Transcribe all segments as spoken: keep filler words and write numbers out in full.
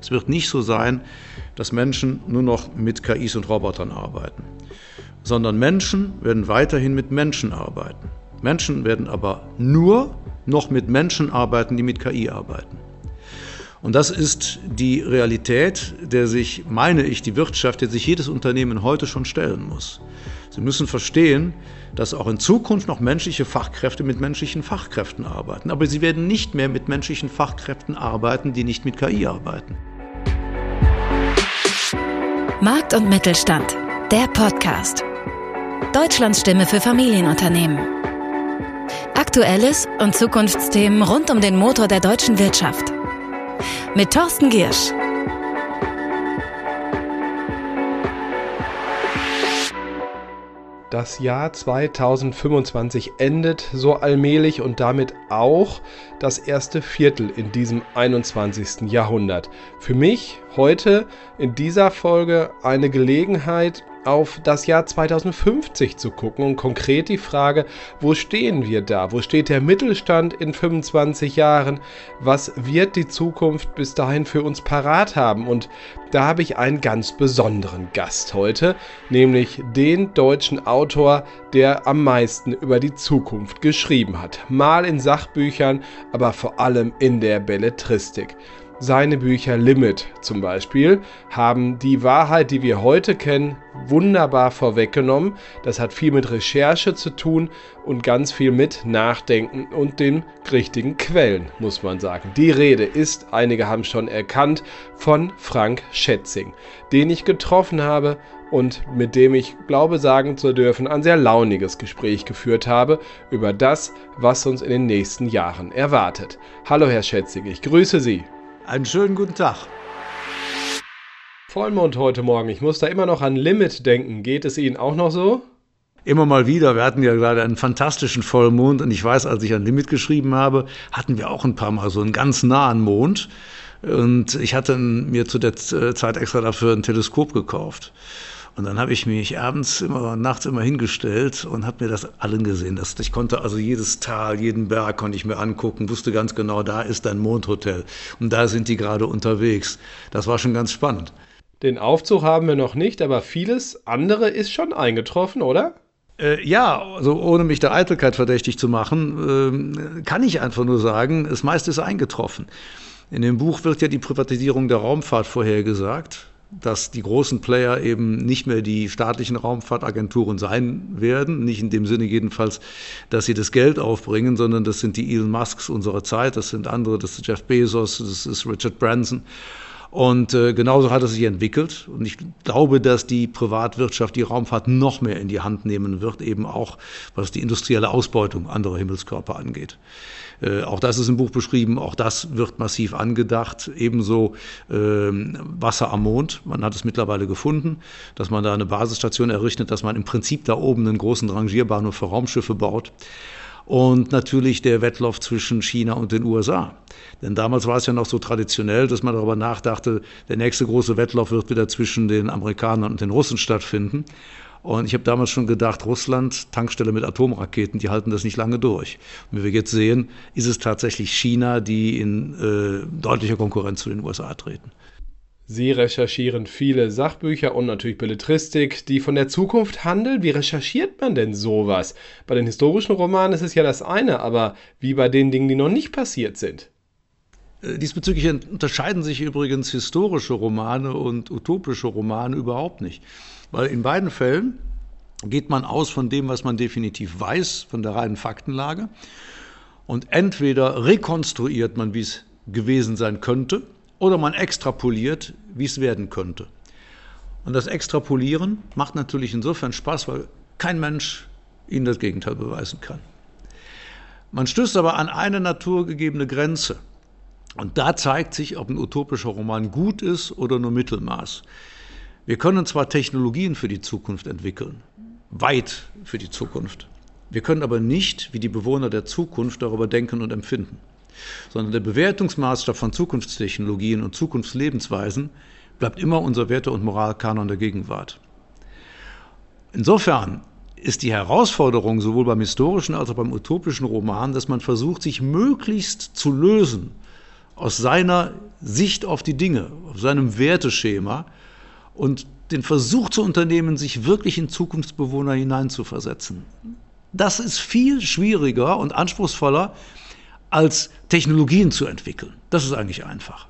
Es wird nicht so sein, dass Menschen nur noch mit K Is und Robotern arbeiten, sondern Menschen werden weiterhin mit Menschen arbeiten. Menschen werden aber nur noch mit Menschen arbeiten, die mit K I arbeiten. Und das ist die Realität, der sich, meine ich, die Wirtschaft, der sich jedes Unternehmen heute schon stellen muss. Sie müssen verstehen, dass auch in Zukunft noch menschliche Fachkräfte mit menschlichen Fachkräften arbeiten. Aber sie werden nicht mehr mit menschlichen Fachkräften arbeiten, die nicht mit K I arbeiten. Markt und Mittelstand, der Podcast. Deutschlands Stimme für Familienunternehmen. Aktuelles und Zukunftsthemen rund um den Motor der deutschen Wirtschaft. Mit Thorsten Giersch. Das Jahr zweitausendfünfundzwanzig endet so allmählich und damit auch das erste Viertel in diesem einundzwanzigsten Jahrhundert. Für mich heute in dieser Folge eine Gelegenheit, auf das Jahr zweitausendfünfzig zu gucken und konkret die Frage, wo stehen wir da? Wo steht der Mittelstand in fünfundzwanzig Jahren? Was wird die Zukunft bis dahin für uns parat haben? Und da habe ich einen ganz besonderen Gast heute, nämlich den deutschen Autor, der am meisten über die Zukunft geschrieben hat. Mal in Sachbüchern, aber vor allem in der Belletristik. Seine Bücher Limit zum Beispiel haben die Wahrheit, die wir heute kennen, wunderbar vorweggenommen. Das hat viel mit Recherche zu tun und ganz viel mit Nachdenken und den richtigen Quellen, muss man sagen. Die Rede ist, einige haben schon erkannt, von Frank Schätzing, den ich getroffen habe und mit dem ich glaube sagen zu dürfen, ein sehr launiges Gespräch geführt habe über das, was uns in den nächsten Jahren erwartet. Hallo Herr Schätzing, ich grüße Sie. Einen schönen guten Tag. Vollmond heute Morgen. Ich muss da immer noch an Limit denken. Geht es Ihnen auch noch so? Immer mal wieder. Wir hatten ja gerade einen fantastischen Vollmond und ich weiß, als ich an Limit geschrieben habe, hatten wir auch ein paar Mal so einen ganz nahen Mond. Und ich hatte mir zu der Zeit extra dafür ein Teleskop gekauft. Und dann habe ich mich abends immer, nachts immer hingestellt und habe mir das allen gesehen. Das, ich konnte also jedes Tal, jeden Berg konnte ich mir angucken, wusste ganz genau, da ist ein Mondhotel und da sind die gerade unterwegs. Das war schon ganz spannend. Den Aufzug haben wir noch nicht, aber vieles andere ist schon eingetroffen, oder? Äh, ja, also ohne mich der Eitelkeit verdächtig zu machen, äh, kann ich einfach nur sagen, das meiste ist eingetroffen. In dem Buch wird ja die Privatisierung der Raumfahrt vorhergesagt, dass die großen Player eben nicht mehr die staatlichen Raumfahrtagenturen sein werden, nicht in dem Sinne jedenfalls, dass sie das Geld aufbringen, sondern das sind die Elon Musks unserer Zeit, das sind andere, das ist Jeff Bezos, das ist Richard Branson. Und äh, genauso hat es sich entwickelt. Und ich glaube, dass die Privatwirtschaft die Raumfahrt noch mehr in die Hand nehmen wird, eben auch was die industrielle Ausbeutung anderer Himmelskörper angeht. Äh, auch das ist im Buch beschrieben, auch das wird massiv angedacht. Ebenso äh, Wasser am Mond. Man hat es mittlerweile gefunden, dass man da eine Basisstation errichtet, dass man im Prinzip da oben einen großen Rangierbahnhof für Raumschiffe baut. Und natürlich der Wettlauf zwischen China und den U S A. Denn damals war es ja noch so traditionell, dass man darüber nachdachte, der nächste große Wettlauf wird wieder zwischen den Amerikanern und den Russen stattfinden. Und ich habe damals schon gedacht, Russland, Tankstelle mit Atomraketen, die halten das nicht lange durch. Und wie wir jetzt sehen, ist es tatsächlich China, die in äh, deutlicher Konkurrenz zu den U S A treten. Sie recherchieren viele Sachbücher und natürlich Belletristik, die von der Zukunft handeln. Wie recherchiert man denn sowas? Bei den historischen Romanen ist es ja das eine, aber wie bei den Dingen, die noch nicht passiert sind? Diesbezüglich unterscheiden sich übrigens historische Romane und utopische Romane überhaupt nicht. Weil in beiden Fällen geht man aus von dem, was man definitiv weiß, von der reinen Faktenlage. Und entweder rekonstruiert man, wie es gewesen sein könnte, oder man extrapoliert, wie es werden könnte. Und das Extrapolieren macht natürlich insofern Spaß, weil kein Mensch Ihnen das Gegenteil beweisen kann. Man stößt aber an eine naturgegebene Grenze. Und da zeigt sich, ob ein utopischer Roman gut ist oder nur Mittelmaß. Wir können zwar Technologien für die Zukunft entwickeln, weit für die Zukunft. Wir können aber nicht, wie die Bewohner der Zukunft, darüber denken und empfinden. Sondern der Bewertungsmaßstab von Zukunftstechnologien und Zukunftslebensweisen bleibt immer unser Werte- und Moralkanon der Gegenwart. Insofern ist die Herausforderung sowohl beim historischen als auch beim utopischen Roman, dass man versucht, sich möglichst zu lösen aus seiner Sicht auf die Dinge, auf seinem Werteschema und den Versuch zu unternehmen, sich wirklich in Zukunftsbewohner hineinzuversetzen. Das ist viel schwieriger und anspruchsvoller, als Technologien zu entwickeln. Das ist eigentlich einfach.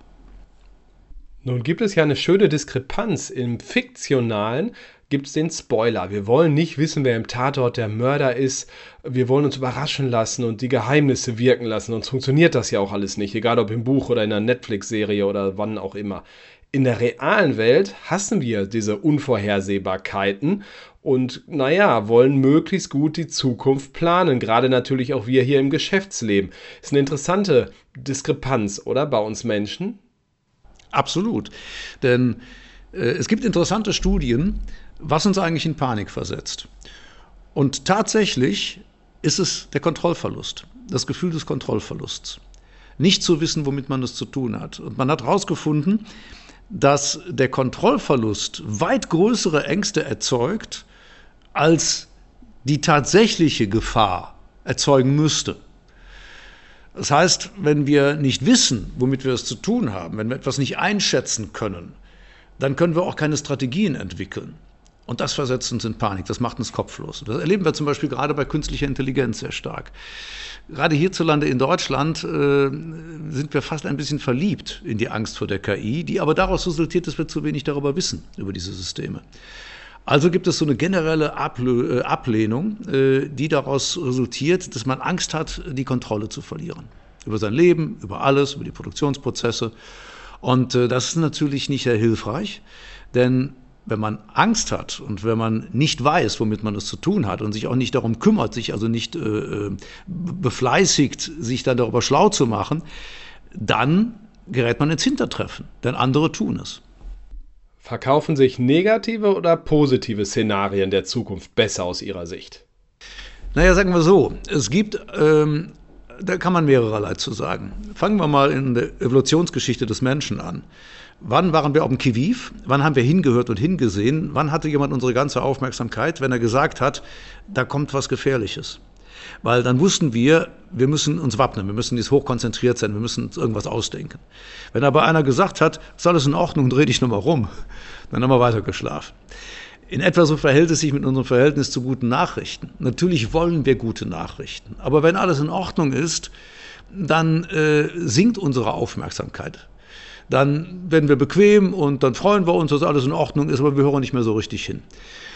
Nun gibt es ja eine schöne Diskrepanz. Im Fiktionalen gibt es den Spoiler. Wir wollen nicht wissen, wer im Tatort der Mörder ist. Wir wollen uns überraschen lassen und die Geheimnisse wirken lassen. Uns funktioniert das ja auch alles nicht, egal ob im Buch oder in einer Netflix-Serie oder wann auch immer. In der realen Welt hassen wir diese Unvorhersehbarkeiten und, naja, wollen möglichst gut die Zukunft planen. Gerade natürlich auch wir hier im Geschäftsleben. Ist eine interessante Diskrepanz, oder, bei uns Menschen? Absolut. Denn äh, es gibt interessante Studien, was uns eigentlich in Panik versetzt. Und tatsächlich ist es der Kontrollverlust, das Gefühl des Kontrollverlusts. Nicht zu wissen, womit man es zu tun hat. Und man hat herausgefunden, dass der Kontrollverlust weit größere Ängste erzeugt, als die tatsächliche Gefahr erzeugen müsste. Das heißt, wenn wir nicht wissen, womit wir es zu tun haben, wenn wir etwas nicht einschätzen können, dann können wir auch keine Strategien entwickeln. Und das versetzt uns in Panik, das macht uns kopflos. Das erleben wir zum Beispiel gerade bei künstlicher Intelligenz sehr stark. Gerade hierzulande in Deutschland äh, sind wir fast ein bisschen verliebt in die Angst vor der K I, die aber daraus resultiert, dass wir zu wenig darüber wissen, über diese Systeme. Also gibt es so eine generelle Ablö- äh, Ablehnung, äh, die daraus resultiert, dass man Angst hat, die Kontrolle zu verlieren. Über sein Leben, über alles, über die Produktionsprozesse. Und äh, das ist natürlich nicht sehr hilfreich, denn wenn man Angst hat und wenn man nicht weiß, womit man es zu tun hat und sich auch nicht darum kümmert, sich also nicht äh, befleißigt, sich dann darüber schlau zu machen, dann gerät man ins Hintertreffen, denn andere tun es. Verkaufen sich negative oder positive Szenarien der Zukunft besser aus Ihrer Sicht? Naja, sagen wir so, es gibt, ähm, da kann man mehrererlei zu sagen. Fangen wir mal in der Evolutionsgeschichte des Menschen an. Wann waren wir auf dem Qui-Vive? Wann haben wir hingehört und hingesehen? Wann hatte jemand unsere ganze Aufmerksamkeit, wenn er gesagt hat, da kommt was Gefährliches? Weil dann wussten wir, wir müssen uns wappnen, wir müssen jetzt hochkonzentriert sein, wir müssen uns irgendwas ausdenken. Wenn aber einer gesagt hat, ist alles in Ordnung, dreh dich nochmal rum, dann haben wir weiter geschlafen. In etwa so verhält es sich mit unserem Verhältnis zu guten Nachrichten. Natürlich wollen wir gute Nachrichten, aber wenn alles in Ordnung ist, dann äh, sinkt unsere Aufmerksamkeit. Dann werden wir bequem und dann freuen wir uns, dass alles in Ordnung ist, aber wir hören nicht mehr so richtig hin.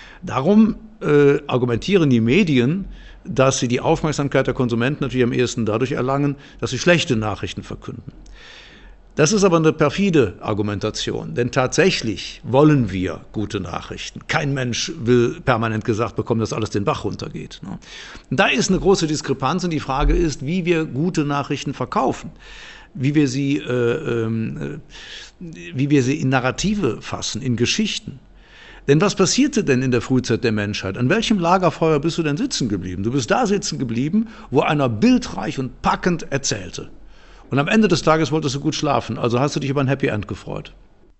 Darum äh, argumentieren die Medien, dass sie die Aufmerksamkeit der Konsumenten natürlich am ehesten dadurch erlangen, dass sie schlechte Nachrichten verkünden. Das ist aber eine perfide Argumentation, denn tatsächlich wollen wir gute Nachrichten. Kein Mensch will permanent gesagt bekommen, dass alles den Bach runtergeht. Und da ist eine große Diskrepanz und die Frage ist, wie wir gute Nachrichten verkaufen. Wie wir sie, äh, äh, wie wir sie in Narrative fassen, in Geschichten. Denn was passierte denn in der Frühzeit der Menschheit? An welchem Lagerfeuer bist du denn sitzen geblieben? Du bist da sitzen geblieben, wo einer bildreich und packend erzählte. Und am Ende des Tages wolltest du gut schlafen, also hast du dich über ein Happy End gefreut.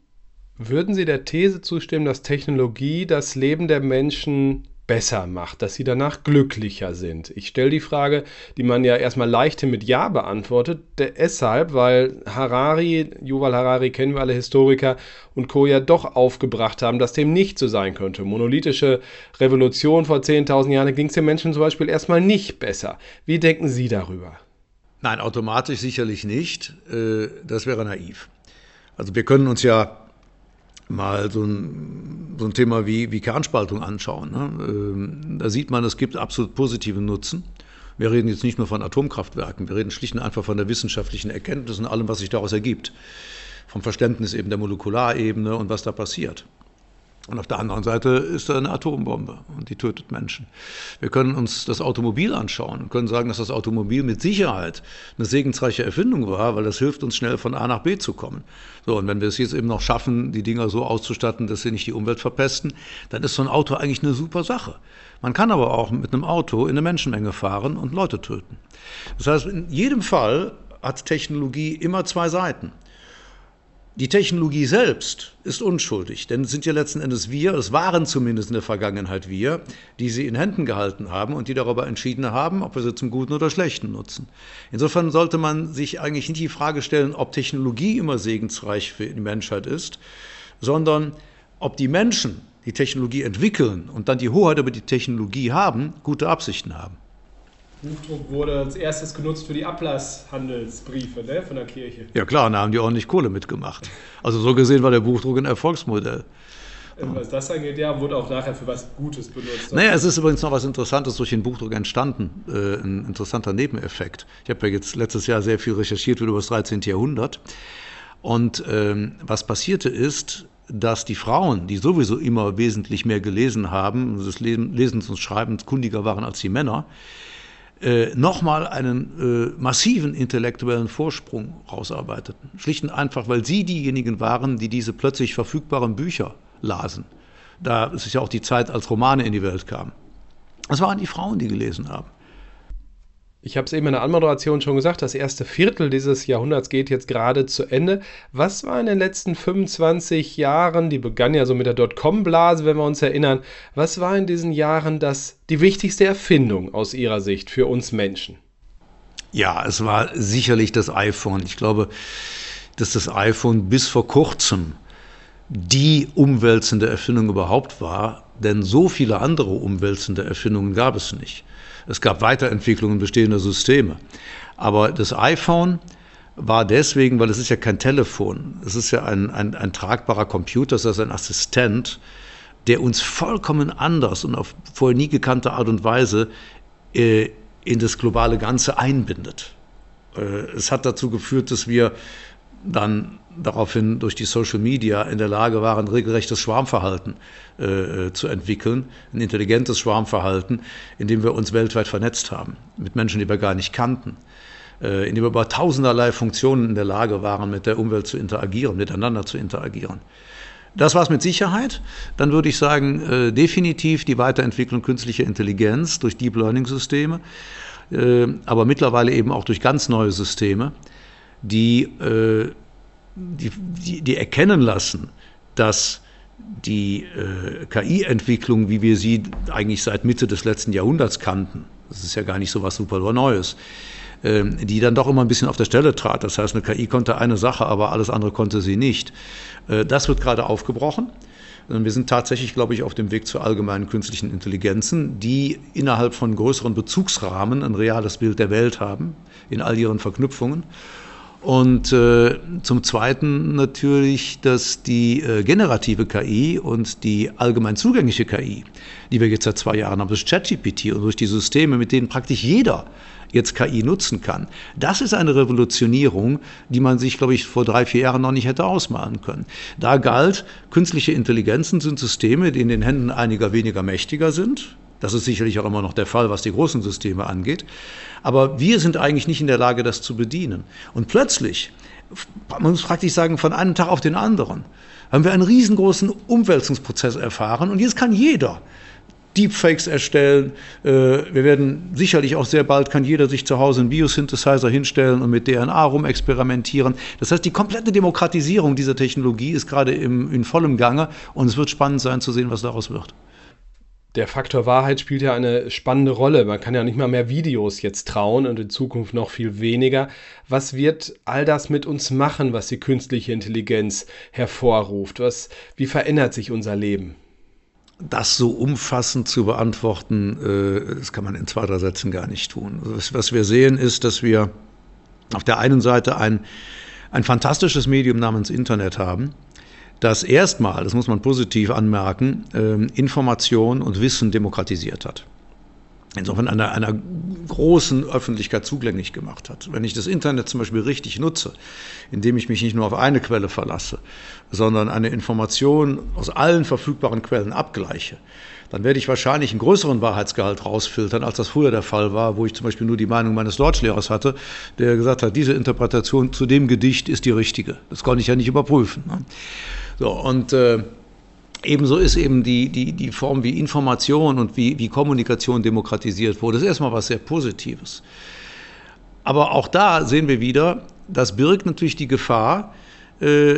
Würden Sie der These zustimmen, dass Technologie das Leben der Menschen besser macht, dass sie danach glücklicher sind? Ich stelle die Frage, die man ja erstmal leichthin mit Ja beantwortet, deshalb, weil Harari, Yuval Harari, kennen wir alle, Historiker und Co. ja doch aufgebracht haben, dass dem nicht so sein könnte. Monolithische Revolution vor zehntausend Jahren, ging es den Menschen zum Beispiel erstmal nicht besser. Wie denken Sie darüber? Nein, automatisch sicherlich nicht. Das wäre naiv. Also wir können uns ja mal so ein, so ein Thema wie, wie Kernspaltung anschauen. Ne? Da sieht man, es gibt absolut positiven Nutzen. Wir reden jetzt nicht nur von Atomkraftwerken, wir reden schlicht und einfach von der wissenschaftlichen Erkenntnis und allem, was sich daraus ergibt. Vom Verständnis eben der Molekularebene und was da passiert. Und auf der anderen Seite ist da eine Atombombe und die tötet Menschen. Wir können uns das Automobil anschauen und können sagen, dass das Automobil mit Sicherheit eine segensreiche Erfindung war, weil das hilft uns schnell von A nach B zu kommen. So, und wenn wir es jetzt eben noch schaffen, die Dinger so auszustatten, dass sie nicht die Umwelt verpesten, dann ist so ein Auto eigentlich eine super Sache. Man kann aber auch mit einem Auto in eine Menschenmenge fahren und Leute töten. Das heißt, in jedem Fall hat Technologie immer zwei Seiten. Die Technologie selbst ist unschuldig, denn es sind ja letzten Endes wir, es waren zumindest in der Vergangenheit wir, die sie in Händen gehalten haben und die darüber entschieden haben, ob wir sie zum Guten oder Schlechten nutzen. Insofern sollte man sich eigentlich nicht die Frage stellen, ob Technologie immer segensreich für die Menschheit ist, sondern ob die Menschen die Technologie entwickeln und dann die Hoheit über die Technologie haben, gute Absichten haben. Buchdruck wurde als erstes genutzt für die Ablasshandelsbriefe, ne, von der Kirche. Ja klar, da haben die ordentlich Kohle mitgemacht. Also so gesehen war der Buchdruck ein Erfolgsmodell. Was das angeht, ja, wurde auch nachher für was Gutes benutzt. Naja, es ist übrigens noch was Interessantes durch den Buchdruck entstanden, äh, ein interessanter Nebeneffekt. Ich habe ja jetzt letztes Jahr sehr viel recherchiert über das dreizehnte Jahrhundert. Und ähm, was passierte ist, dass die Frauen, die sowieso immer wesentlich mehr gelesen haben, des Lesens und Schreibens kundiger waren als die Männer, Äh, nochmal einen äh, massiven intellektuellen Vorsprung rausarbeiteten. Schlicht und einfach, weil sie diejenigen waren, die diese plötzlich verfügbaren Bücher lasen. Da ist es ja auch die Zeit, als Romane in die Welt kamen. Das waren die Frauen, die gelesen haben. Ich habe es eben in der Anmoderation schon gesagt, das erste Viertel dieses Jahrhunderts geht jetzt gerade zu Ende. Was war in den letzten fünfundzwanzig Jahren, die begann ja so mit der Dotcom-Blase, wenn wir uns erinnern, was war in diesen Jahren das, die wichtigste Erfindung aus Ihrer Sicht für uns Menschen? Ja, es war sicherlich das iPhone. Ich glaube, dass das iPhone bis vor kurzem die umwälzende Erfindung überhaupt war, denn so viele andere umwälzende Erfindungen gab es nicht. Es gab Weiterentwicklungen bestehender Systeme. Aber das iPhone war deswegen, weil es ist ja kein Telefon, es ist ja ein, ein, ein tragbarer Computer, das ist ein Assistent, der uns vollkommen anders und auf vorher nie gekannte Art und Weise äh, in das globale Ganze einbindet. Äh, es hat dazu geführt, dass wir dann daraufhin durch die Social Media in der Lage waren, regelrechtes Schwarmverhalten äh, zu entwickeln, ein intelligentes Schwarmverhalten, in dem wir uns weltweit vernetzt haben, mit Menschen, die wir gar nicht kannten, äh, in dem wir über tausenderlei Funktionen in der Lage waren, mit der Umwelt zu interagieren, miteinander zu interagieren. Das war es mit Sicherheit. Dann würde ich sagen, äh, definitiv die Weiterentwicklung künstlicher Intelligenz durch Deep Learning Systeme, äh, aber mittlerweile eben auch durch ganz neue Systeme, die, äh, die, die, die erkennen lassen, dass die äh, K I-Entwicklung, wie wir sie eigentlich seit Mitte des letzten Jahrhunderts kannten, das ist ja gar nicht so was super Neues, äh, die dann doch immer ein bisschen auf der Stelle trat. Das heißt, eine K I konnte eine Sache, aber alles andere konnte sie nicht. Äh, das wird gerade aufgebrochen. Wir sind tatsächlich, glaube ich, auf dem Weg zur allgemeinen künstlichen Intelligenzen, die innerhalb von größeren Bezugsrahmen ein reales Bild der Welt haben, in all ihren Verknüpfungen. Und äh, zum Zweiten natürlich, dass die äh, generative K I und die allgemein zugängliche K I, die wir jetzt seit zwei Jahren haben, durch ChatGPT und durch die Systeme, mit denen praktisch jeder jetzt K I nutzen kann, das ist eine Revolutionierung, die man sich, glaube ich, vor drei, vier Jahren noch nicht hätte ausmalen können. Da galt, künstliche Intelligenzen sind Systeme, die in den Händen einiger weniger mächtiger sind. Das ist sicherlich auch immer noch der Fall, was die großen Systeme angeht. Aber wir sind eigentlich nicht in der Lage, das zu bedienen. Und plötzlich, man muss praktisch sagen, von einem Tag auf den anderen, haben wir einen riesengroßen Umwälzungsprozess erfahren. Und jetzt kann jeder Deepfakes erstellen. Wir werden sicherlich auch sehr bald, kann jeder sich zu Hause einen Biosynthesizer hinstellen und mit D N A rumexperimentieren. Das heißt, die komplette Demokratisierung dieser Technologie ist gerade im, in vollem Gange. Und es wird spannend sein zu sehen, was daraus wird. Der Faktor Wahrheit spielt ja eine spannende Rolle. Man kann ja nicht mal mehr Videos jetzt trauen und in Zukunft noch viel weniger. Was wird all das mit uns machen, was die künstliche Intelligenz hervorruft? Was, wie verändert sich unser Leben? Das so umfassend zu beantworten, das kann man in zwei, drei Sätzen gar nicht tun. Was wir sehen, ist, dass wir auf der einen Seite ein, ein fantastisches Medium namens Internet haben, das erstmal, das muss man positiv anmerken, Information und Wissen demokratisiert hat. Insofern einer, einer großen Öffentlichkeit zugänglich gemacht hat. Wenn ich das Internet zum Beispiel richtig nutze, indem ich mich nicht nur auf eine Quelle verlasse, sondern eine Information aus allen verfügbaren Quellen abgleiche, dann werde ich wahrscheinlich einen größeren Wahrheitsgehalt rausfiltern, als das früher der Fall war, wo ich zum Beispiel nur die Meinung meines Deutschlehrers hatte, der gesagt hat, diese Interpretation zu dem Gedicht ist die richtige. Das konnte ich ja nicht überprüfen. Ne? So, und äh, ebenso ist eben die, die, die Form, wie Information und wie, wie Kommunikation demokratisiert wurde. Das ist erstmal was sehr Positives. Aber auch da sehen wir wieder, das birgt natürlich die Gefahr, äh,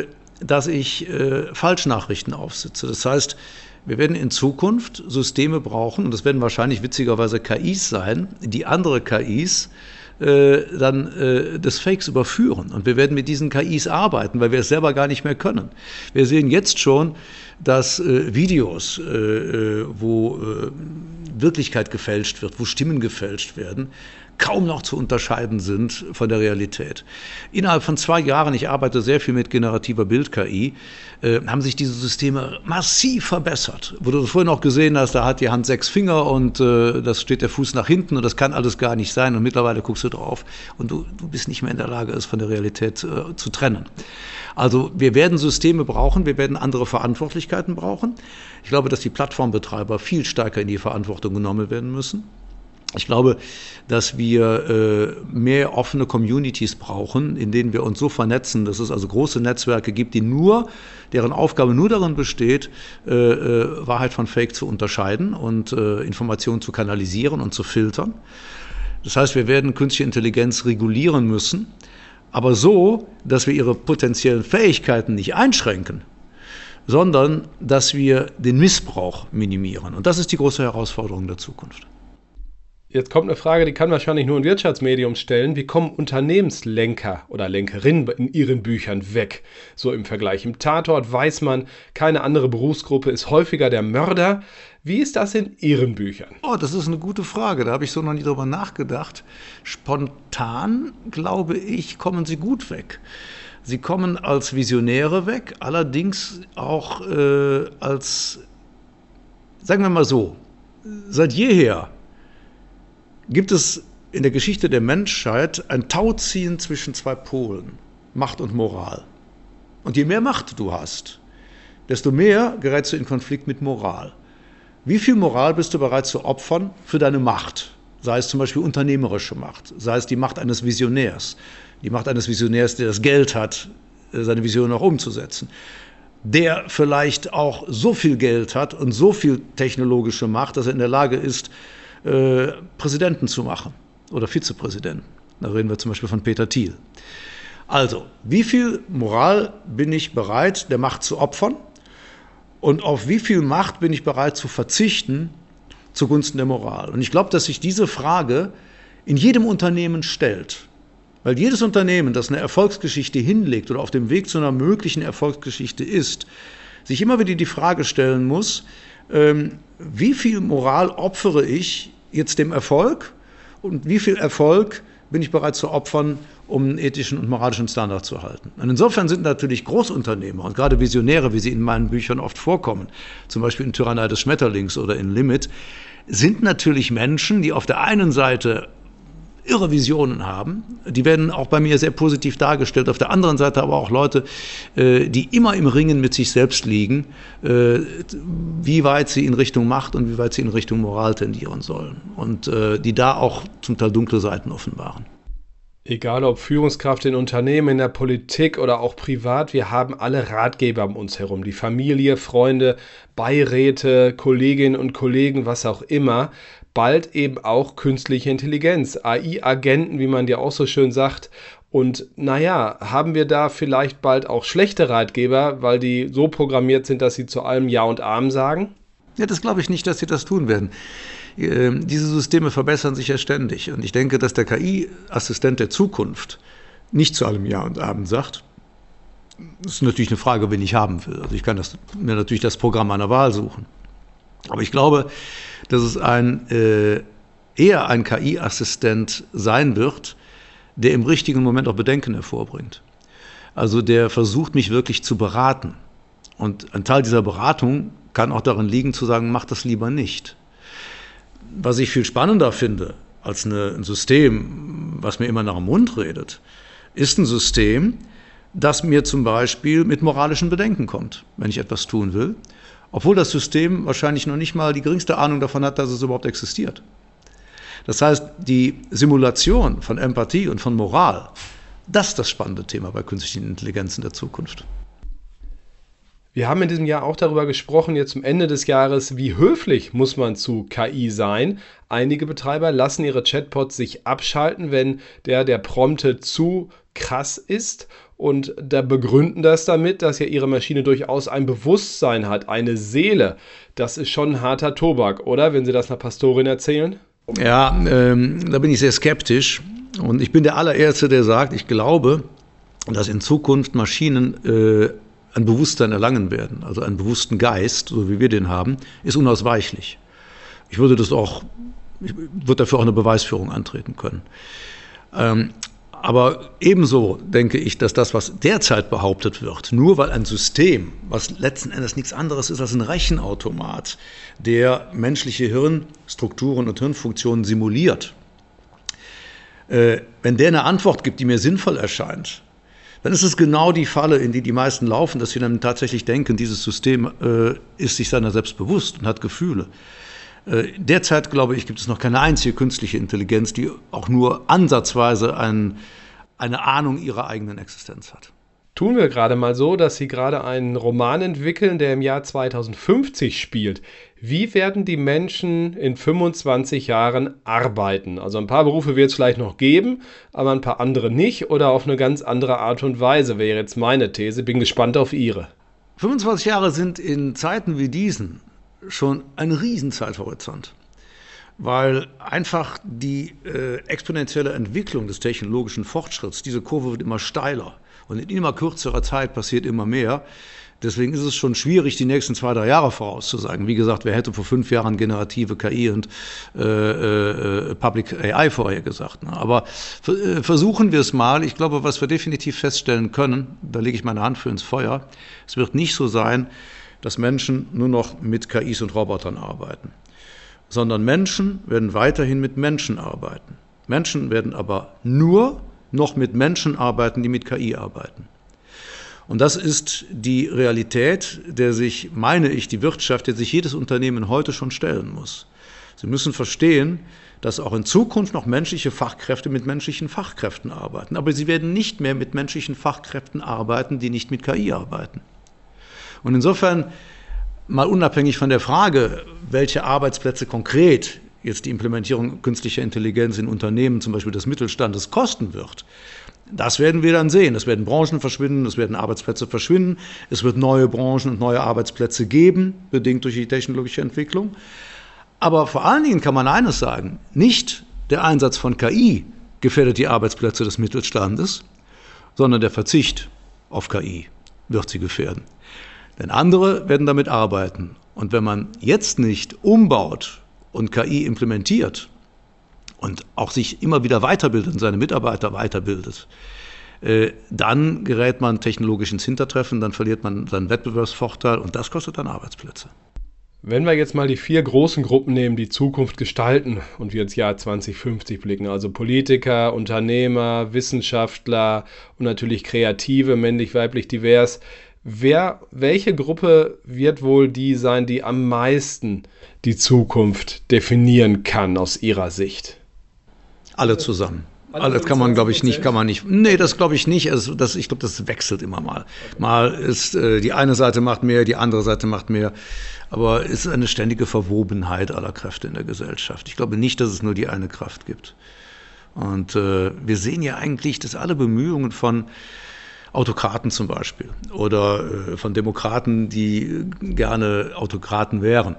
dass ich äh, Falschnachrichten aufsitze. Das heißt, wir werden in Zukunft Systeme brauchen, und das werden wahrscheinlich witzigerweise K Is sein, die andere K Is äh, dann äh, des Fakes überführen. Und wir werden mit diesen K Is arbeiten, weil wir es selber gar nicht mehr können. Wir sehen jetzt schon, dass äh, Videos, äh, wo äh, Wirklichkeit gefälscht wird, wo Stimmen gefälscht werden, kaum noch zu unterscheiden sind von der Realität. Innerhalb von zwei Jahren, ich arbeite sehr viel mit generativer Bild-K I, äh, haben sich diese Systeme massiv verbessert. Wo du vorhin auch gesehen hast, da hat die Hand sechs Finger und äh, das steht der Fuß nach hinten und das kann alles gar nicht sein. Und mittlerweile guckst du drauf und du, du bist nicht mehr in der Lage, es von der Realität äh, zu trennen. Also wir werden Systeme brauchen, wir werden andere Verantwortlichkeiten brauchen. Ich glaube, dass die Plattformbetreiber viel stärker in die Verantwortung genommen werden müssen. Ich glaube, dass wir äh, mehr offene Communities brauchen, in denen wir uns so vernetzen, dass es also große Netzwerke gibt, die nur, deren Aufgabe nur darin besteht, äh, äh, Wahrheit von Fake zu unterscheiden und äh, Informationen zu kanalisieren und zu filtern. Das heißt, wir werden künstliche Intelligenz regulieren müssen, aber so, dass wir ihre potenziellen Fähigkeiten nicht einschränken, sondern dass wir den Missbrauch minimieren. Und das ist die große Herausforderung der Zukunft. Jetzt kommt eine Frage, die kann wahrscheinlich nur ein Wirtschaftsmedium stellen. Wie kommen Unternehmenslenker oder Lenkerinnen in ihren Büchern weg? So im Vergleich. Im Tatort weiß man, keine andere Berufsgruppe ist häufiger der Mörder. Wie ist das in Ihren Büchern? Oh, das ist eine gute Frage. Da habe ich so noch nie drüber nachgedacht. Spontan, glaube ich, kommen sie gut weg. Sie kommen als Visionäre weg, allerdings auch äh, als, sagen wir mal so, seit jeher gibt es in der Geschichte der Menschheit ein Tauziehen zwischen zwei Polen, Macht und Moral. Und je mehr Macht du hast, desto mehr gerätst du in Konflikt mit Moral. Wie viel Moral bist du bereit zu opfern für deine Macht? Sei es zum Beispiel unternehmerische Macht, sei es die Macht eines Visionärs, die Macht eines Visionärs, der das Geld hat, seine Vision auch umzusetzen, der vielleicht auch so viel Geld hat und so viel technologische Macht, dass er in der Lage ist, Äh, Präsidenten zu machen oder Vizepräsidenten. Da reden wir zum Beispiel von Peter Thiel. Also, wie viel Moral bin ich bereit, der Macht zu opfern und auf wie viel Macht bin ich bereit zu verzichten zugunsten der Moral? Und ich glaube, dass sich diese Frage in jedem Unternehmen stellt. Weil jedes Unternehmen, das eine Erfolgsgeschichte hinlegt oder auf dem Weg zu einer möglichen Erfolgsgeschichte ist, sich immer wieder die Frage stellen muss, ähm, wie viel Moral opfere ich jetzt dem Erfolg und wie viel Erfolg bin ich bereit zu opfern, um einen ethischen und moralischen Standard zu halten. Und insofern sind natürlich Großunternehmer und gerade Visionäre, wie sie in meinen Büchern oft vorkommen, zum Beispiel in Tyrannei des Schmetterlings oder in Limit, sind natürlich Menschen, die auf der einen Seite irre Visionen haben. Die werden auch bei mir sehr positiv dargestellt. Auf der anderen Seite aber auch Leute, die immer im Ringen mit sich selbst liegen, wie weit sie in Richtung Macht und wie weit sie in Richtung Moral tendieren sollen. Und die da auch zum Teil dunkle Seiten offenbaren. Egal ob Führungskraft in Unternehmen, in der Politik oder auch privat, wir haben alle Ratgeber um uns herum. Die Familie, Freunde, Beiräte, Kolleginnen und Kollegen, was auch immer. Bald eben auch künstliche Intelligenz, A I-Agenten, wie man ja auch so schön sagt. Und naja, haben wir da vielleicht bald auch schlechte Ratgeber, weil die so programmiert sind, dass sie zu allem Ja und Amen sagen? Ja, das glaube ich nicht, dass sie das tun werden. Diese Systeme verbessern sich ja ständig. Und ich denke, dass der K I-Assistent der Zukunft nicht zu allem Ja und Amen sagt. Das ist natürlich eine Frage, wen ich haben will. Also ich kann das, mir natürlich das Programm meiner Wahl suchen. Aber ich glaube, dass es ein, äh, eher ein K I-Assistent sein wird, der im richtigen Moment auch Bedenken hervorbringt. Also der versucht, mich wirklich zu beraten. Und ein Teil dieser Beratung kann auch darin liegen, zu sagen, mach das lieber nicht. Was ich viel spannender finde als eine, ein System, was mir immer nach dem Mund redet, ist ein System, das mir zum Beispiel mit moralischen Bedenken kommt, wenn ich etwas tun will, obwohl das System wahrscheinlich noch nicht mal die geringste Ahnung davon hat, dass es überhaupt existiert. Das heißt, die Simulation von Empathie und von Moral, das ist das spannende Thema bei künstlichen Intelligenzen der Zukunft. Wir haben in diesem Jahr auch darüber gesprochen, jetzt zum Ende des Jahres, wie höflich muss man zu K I sein. Einige Betreiber lassen ihre Chatbots sich abschalten, wenn der, der promptet, zu krass ist und da begründen das damit, dass ja ihre Maschine durchaus ein Bewusstsein hat, eine Seele. Das ist schon harter Tobak, oder? Wenn Sie das einer Pastorin erzählen? Ja, ähm, da bin ich sehr skeptisch und ich bin der allererste, der sagt, ich glaube, dass in Zukunft Maschinen äh, ein Bewusstsein erlangen werden, also einen bewussten Geist, so wie wir den haben, ist unausweichlich. Ich würde das auch, ich würde dafür auch eine Beweisführung antreten können. Ähm, aber ebenso denke ich, dass das, was derzeit behauptet wird, nur weil ein System, was letzten Endes nichts anderes ist als ein Rechenautomat, der menschliche Hirnstrukturen und Hirnfunktionen simuliert, äh, wenn der eine Antwort gibt, die mir sinnvoll erscheint, dann ist es genau die Falle, in die die meisten laufen, dass sie dann tatsächlich denken, dieses System äh, ist sich seiner selbst bewusst und hat Gefühle. Äh, derzeit, glaube ich, gibt es noch keine einzige künstliche Intelligenz, die auch nur ansatzweise ein, eine Ahnung ihrer eigenen Existenz hat. Tun wir gerade mal so, dass Sie gerade einen Roman entwickeln, der im Jahr zweitausendfünfzig spielt. Wie werden die Menschen in fünfundzwanzig Jahren arbeiten? Also ein paar Berufe wird es vielleicht noch geben, aber ein paar andere nicht oder auf eine ganz andere Art und Weise, wäre jetzt meine These. Bin gespannt auf Ihre. fünfundzwanzig Jahre sind in Zeiten wie diesen schon ein Riesenzeithorizont, weil einfach die äh, exponentielle Entwicklung des technologischen Fortschritts, diese Kurve wird immer steiler. Und in immer kürzerer Zeit passiert immer mehr. Deswegen ist es schon schwierig, die nächsten zwei, drei Jahre vorauszusagen. Wie gesagt, wer hätte vor fünf Jahren generative K I und äh, äh, Public A I vorhergesagt. Ne? Aber äh, versuchen wir es mal. Ich glaube, was wir definitiv feststellen können, da lege ich meine Hand für ins Feuer, es wird nicht so sein, dass Menschen nur noch mit K Is und Robotern arbeiten, sondern Menschen werden weiterhin mit Menschen arbeiten. Menschen werden aber nur noch mit Menschen arbeiten, die mit K I arbeiten. Und das ist die Realität, der sich, meine ich, die Wirtschaft, der sich jedes Unternehmen heute schon stellen muss. Sie müssen verstehen, dass auch in Zukunft noch menschliche Fachkräfte mit menschlichen Fachkräften arbeiten. Aber sie werden nicht mehr mit menschlichen Fachkräften arbeiten, die nicht mit K I arbeiten. Und insofern, mal unabhängig von der Frage, welche Arbeitsplätze konkret jetzt die Implementierung künstlicher Intelligenz in Unternehmen, zum Beispiel des Mittelstandes, kosten wird. Das werden wir dann sehen. Es werden Branchen verschwinden, es werden Arbeitsplätze verschwinden, es wird neue Branchen und neue Arbeitsplätze geben, bedingt durch die technologische Entwicklung. Aber vor allen Dingen kann man eines sagen, nicht der Einsatz von K I gefährdet die Arbeitsplätze des Mittelstandes, sondern der Verzicht auf K I wird sie gefährden. Denn andere werden damit arbeiten. Und wenn man jetzt nicht umbaut und K I implementiert und auch sich immer wieder weiterbildet und seine Mitarbeiter weiterbildet, äh, dann gerät man technologisch ins Hintertreffen, dann verliert man seinen Wettbewerbsvorteil und das kostet dann Arbeitsplätze. Wenn wir jetzt mal die vier großen Gruppen nehmen, die Zukunft gestalten und wir ins Jahr zwanzig fünfzig blicken, also Politiker, Unternehmer, Wissenschaftler und natürlich Kreative, männlich, weiblich, divers, Wer, welche Gruppe wird wohl die sein, die am meisten die Zukunft definieren kann aus Ihrer Sicht? Alle zusammen. Alles kann man, glaube ich, nicht, kann man nicht. Nee, das glaube ich nicht. Also das, ich glaube, das wechselt immer mal. Mal ist äh, die eine Seite macht mehr, die andere Seite macht mehr. Aber es ist eine ständige Verwobenheit aller Kräfte in der Gesellschaft. Ich glaube nicht, dass es nur die eine Kraft gibt. Und äh, wir sehen ja eigentlich, dass alle Bemühungen von Autokraten zum Beispiel oder äh, von Demokraten, die gerne Autokraten wären,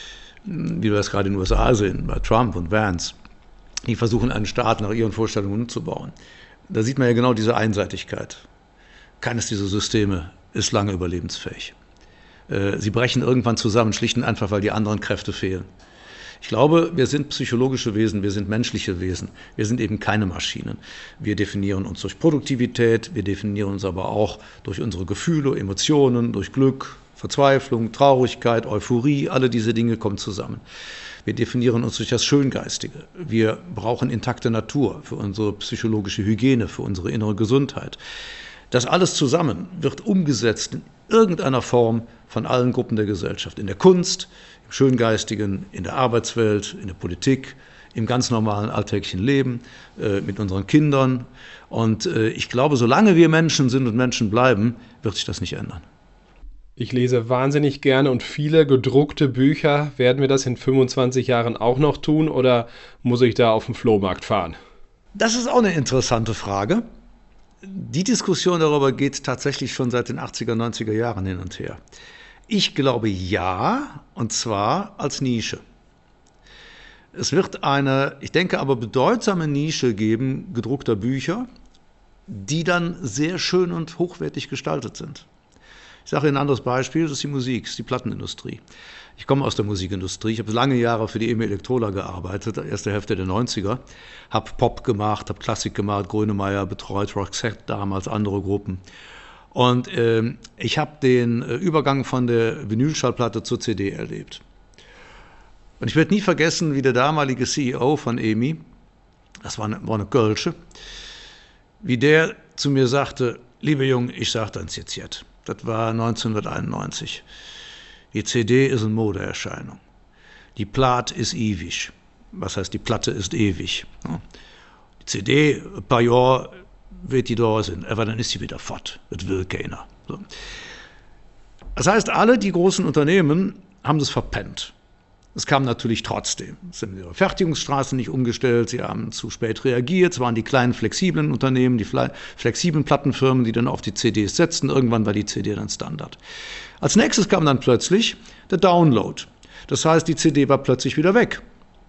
wie wir das gerade in den U S A sehen, bei Trump und Vance, die versuchen, einen Staat nach ihren Vorstellungen umzubauen. Da sieht man ja genau diese Einseitigkeit. Keines dieser Systeme ist lange überlebensfähig. Äh, sie brechen irgendwann zusammen, schlicht und einfach, weil die anderen Kräfte fehlen. Ich glaube, wir sind psychologische Wesen, wir sind menschliche Wesen. Wir sind eben keine Maschinen. Wir definieren uns durch Produktivität, wir definieren uns aber auch durch unsere Gefühle, Emotionen, durch Glück, Verzweiflung, Traurigkeit, Euphorie. Alle diese Dinge kommen zusammen. Wir definieren uns durch das Schöngeistige. Wir brauchen intakte Natur für unsere psychologische Hygiene, für unsere innere Gesundheit. Das alles zusammen wird umgesetzt in irgendeiner Form von allen Gruppen der Gesellschaft. In der Kunst, im Schöngeistigen, in der Arbeitswelt, in der Politik, im ganz normalen alltäglichen Leben, äh, mit unseren Kindern. Und äh, ich glaube, solange wir Menschen sind und Menschen bleiben, wird sich das nicht ändern. Ich lese wahnsinnig gerne und viele gedruckte Bücher. Werden wir das in fünfundzwanzig Jahren auch noch tun oder muss ich da auf den Flohmarkt fahren? Das ist auch eine interessante Frage. die Diskussion darüber geht tatsächlich schon seit den achtziger, neunziger Jahren hin und her. Ich glaube ja, und zwar als Nische. Es wird eine, ich denke aber bedeutsame Nische geben, gedruckter Bücher, die dann sehr schön und hochwertig gestaltet sind. Ich sage Ihnen ein anderes Beispiel, das ist die Musik, das ist die Plattenindustrie. Ich komme aus der Musikindustrie, ich habe lange Jahre für die Emil Electrola gearbeitet, erste Hälfte der neunziger, habe Pop gemacht, habe Klassik gemacht, Grönemeyer betreut, Roxette damals, andere Gruppen. Und äh, ich habe den äh, Übergang von der Vinylschallplatte zur C D erlebt. Und ich werde nie vergessen, wie der damalige C E O von E M I, das war eine, war eine Kölsche, wie der zu mir sagte, liebe Junge, ich sage das jetzt jetzt. Das war neunzehnhunderteinundneunzig. Die C D ist eine Modeerscheinung. Die Platte ist ewig. Was heißt, die Platte ist ewig. Die C D, ein paar Jahre wird die da sein, aber dann ist sie wieder fort. Das will keiner. Das heißt, alle die großen Unternehmen haben das verpennt. Es kam natürlich trotzdem. Sie haben ihre Fertigungsstraßen nicht umgestellt, sie haben zu spät reagiert. Es waren die kleinen flexiblen Unternehmen, die flexiblen Plattenfirmen, die dann auf die C Ds setzten. Irgendwann war die C D dann Standard. Als nächstes kam dann plötzlich der Download. Das heißt, die C D war plötzlich wieder weg.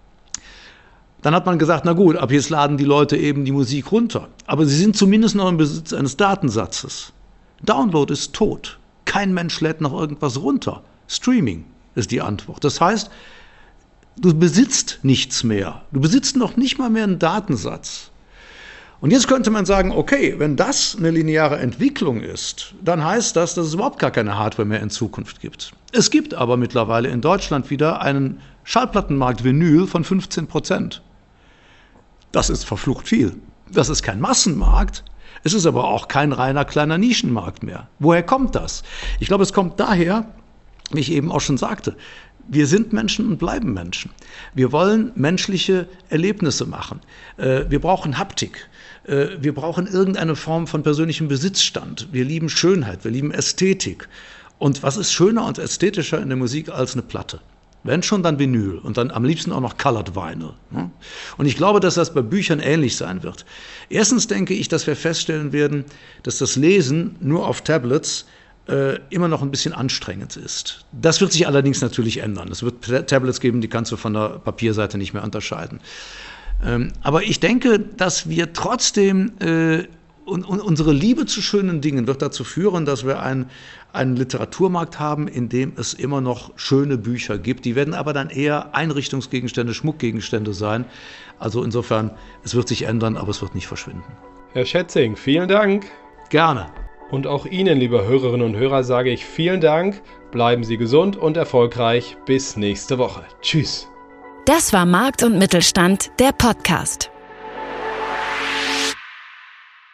Dann hat man gesagt, na gut, ab jetzt laden die Leute eben die Musik runter. Aber sie sind zumindest noch im Besitz eines Datensatzes. Download ist tot. Kein Mensch lädt noch irgendwas runter. Streaming ist die Antwort. Das heißt, du besitzt nichts mehr. Du besitzt noch nicht mal mehr einen Datensatz. Und jetzt könnte man sagen, okay, wenn das eine lineare Entwicklung ist, dann heißt das, dass es überhaupt gar keine Hardware mehr in Zukunft gibt. Es gibt aber mittlerweile in Deutschland wieder einen Schallplattenmarkt Vinyl von fünfzehn Prozent. Das ist verflucht viel. Das ist kein Massenmarkt. Es ist aber auch kein reiner kleiner Nischenmarkt mehr. Woher kommt das? Ich glaube, es kommt daher, wie ich eben auch schon sagte, wir sind Menschen und bleiben Menschen. Wir wollen menschliche Erlebnisse machen. Wir brauchen Haptik. Wir brauchen irgendeine Form von persönlichem Besitzstand. Wir lieben Schönheit, wir lieben Ästhetik. Und was ist schöner und ästhetischer in der Musik als eine Platte? Wenn schon, dann Vinyl und dann am liebsten auch noch Colored Vinyl. Und ich glaube, dass das bei Büchern ähnlich sein wird. Erstens denke ich, dass wir feststellen werden, dass das Lesen nur auf Tablets äh, immer noch ein bisschen anstrengend ist. Das wird sich allerdings natürlich ändern. Es wird Tablets geben, die kannst du von der Papierseite nicht mehr unterscheiden. Ähm, aber ich denke, dass wir trotzdem äh, und, und unsere Liebe zu schönen Dingen wird dazu führen, dass wir ein einen Literaturmarkt haben, in dem es immer noch schöne Bücher gibt. Die werden aber dann eher Einrichtungsgegenstände, Schmuckgegenstände sein. Also insofern, es wird sich ändern, aber es wird nicht verschwinden. Herr Schätzing, vielen Dank. Gerne. Und auch Ihnen, liebe Hörerinnen und Hörer, sage ich vielen Dank. Bleiben Sie gesund und erfolgreich. Bis nächste Woche. Tschüss. Das war Markt und Mittelstand, der Podcast.